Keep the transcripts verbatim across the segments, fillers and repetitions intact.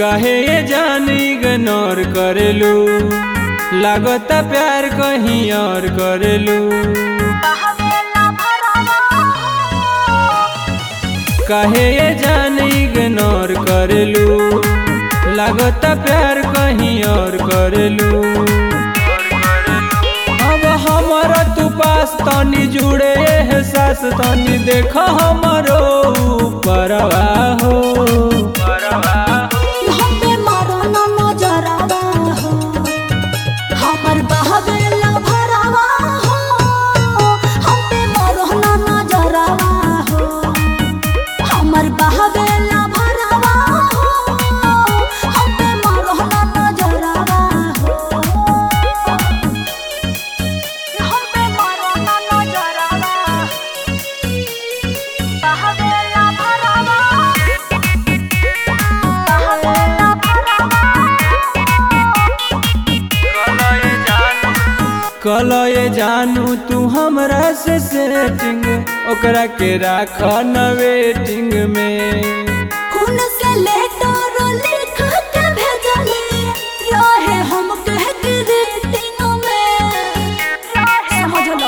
काहे ये जान इग्नोर करेलू, लागता प्यार कहीं और करेलू। काहे ये जान इग्नोर करेलू, लागता प्यार कहीं और करेलू। अब हमारा तू पास तनी जुड़े एहसास तनी देख हमारो परवा हो। कल ये जानू तू हमरा से सेटिंग, ओकरा के राख न वेटिंग में। खून से लेटर लिख के भेजले रहे हम कह के रेटिंग में, समझ लो।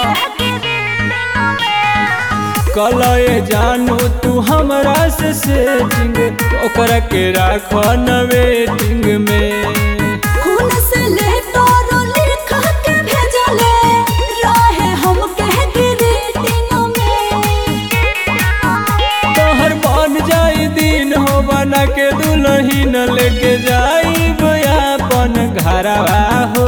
कल ये जानू तू हमरा से सेटिंग, ओकरा के राख न वेटिंग में। खून से लेटर लिख के भेजले रहे हम कह के रेटिंग में। तोहर बन जाई दिन हो बना के दुल्हन लेके जाई अपन घरवा हो।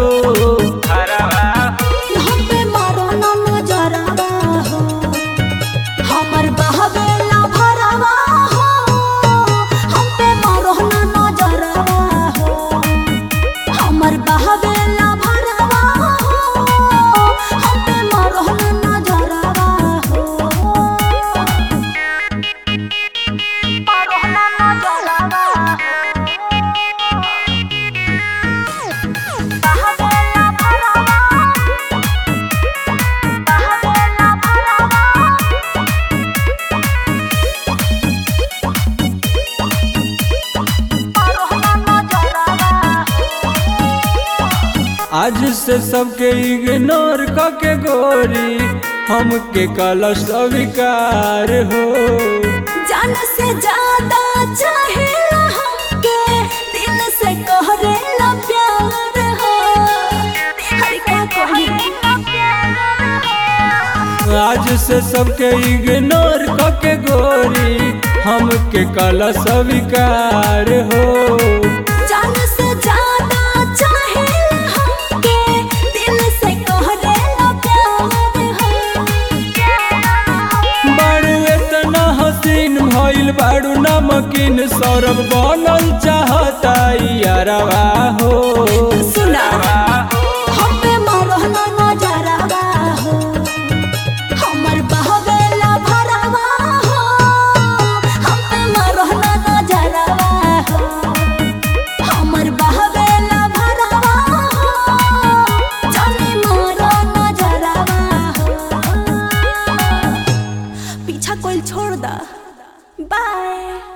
हम पे मारो ना नजरवा हो, हमर बहवेला भरवा हो। हम पे मारो ना नजरवा हो, हमर बहवेला भरवा हो। हम पे मारो ना नजरवा हो, मारो ना नजरवा हो। आज से सबके इग्नोर करके गोरी हमके कल स्वीकार हो। जान से ज्यादा चाहेला हमके, दिल से कहरेला प्यार हो। हर का कही आज से सबके इग्नोर करके गोरी हमके कल स्वीकार हो। जान से ज्यादा चाहेला हमके, दिल से कहरेला प्यार हो। बारू इतना हसीन भइल बारू नमकीन, सौरभ बनल चाहता यारवा हो। सुना हम पे मारो ना नजरवा हो, हमर बहवेला भरवा हो। हम पे मारो ना नजरवा हो, हमर बहवेला भरवा हो। जाने मारो नजरवा हो, पीछा कोई छोड़ दा। बाय।